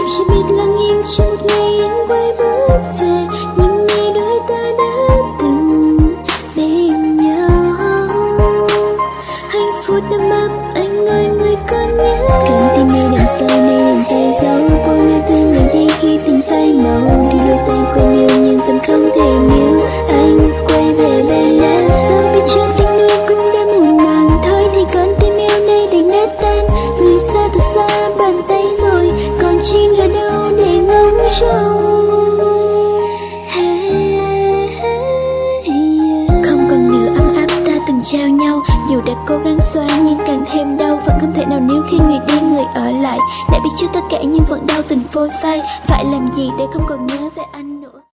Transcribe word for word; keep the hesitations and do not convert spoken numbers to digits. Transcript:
chỉ biết lặng im cho một ngày anh quay bước về những ngày đôi ta đã từng bên nhau. Hạnh phúc đầm ấm anh ơi người có nhớ càng tim yêu đằng sau này đành tay dấu bao yêu thương người đi khi tình phai màu đi đôi tay cùng yêu nhưng vẫn không thể níu anh quay về bên em sao biết trước tình đôi cũng đã muộn màng thôi thì con tim yêu này đành nát tan người xa thật xa bàn tay rồi còn chi ở đâu để ngóng trông. Không còn nữa ấm áp ta từng trao nhau dù đã cố gắng xóa nhưng càng thêm đau vẫn không thể nào níu khi người đi người ở lại đã biết trước tất cả nhưng vẫn đau từng phôi phai phải làm gì để không còn nhớ về anh.